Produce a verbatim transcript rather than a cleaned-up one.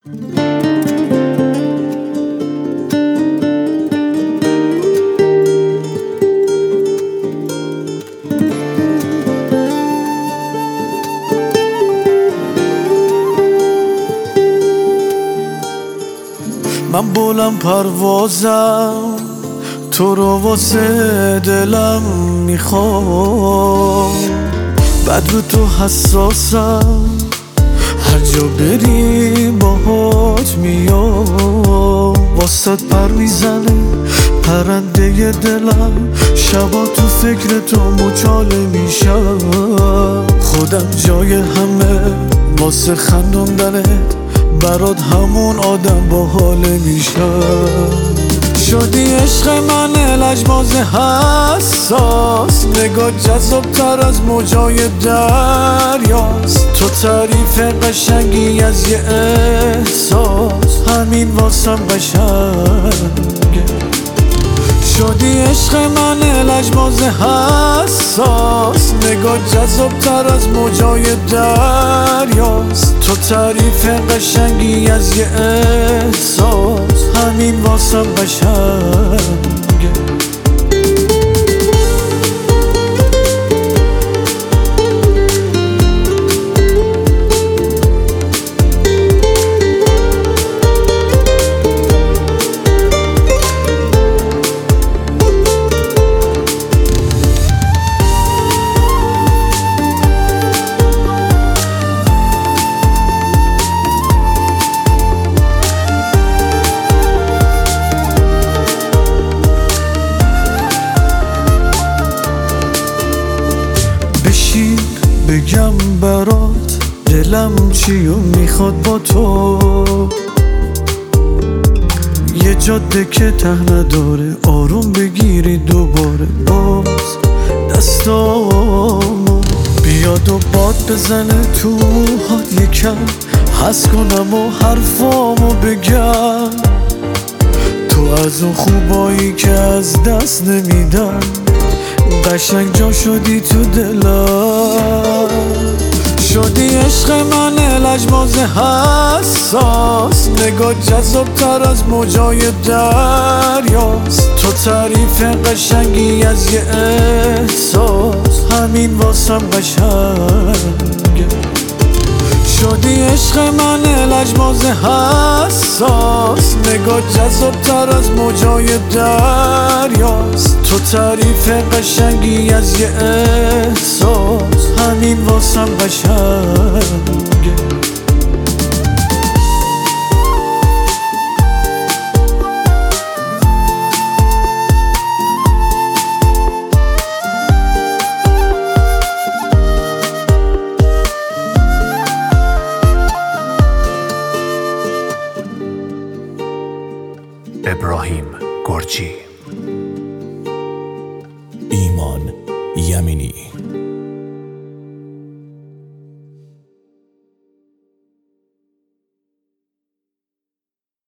من بلند پروازم، تو رو واسه دلم میخوام، بعد رو تو حساسم، هر جا بری باهات میام، واسط پر میزنه پرنده دلم، شبا تو فکر تو مچاله میشم، خودم جای همه واسه خندوندنت، برات همون آدم با حاله میشم. شدی عشق من لجباز حساس، نگاه جذاب تر از موجای دریاست، تو تعریف قشنگی از یه احساس، همین واسم قشنگه. شدی عشق من لجباز حساس، نگاه جذاب تر از موجای دریاست، تو تعریف قشنگی از یه احساس، همین واسم قشنگه. بگم برات دلم چیو میخواد با تو، یه جاده که ته نداره، آروم بگیری دوباره، باز دستامو بیاد و باد بزنه تو موهات یکم، حس کنم و حرفامو بگم، تو از اون خوبایی که از دست نمیدم، قشنگ جا شدی تو دلم. شدی عشق من لجباز حساس، نگاه جذاب تر از موجای دریاست، تو تعریف قشنگی از یه احساس، همین واسم قشنگه. شدی عشق من لجباز حساس، نگاه جذاب تر از موجای دریاست، تو تعریف قشنگی از یه احساس، همین واسم قشنگه. ابراهیم گرجی. ایمان یمینی.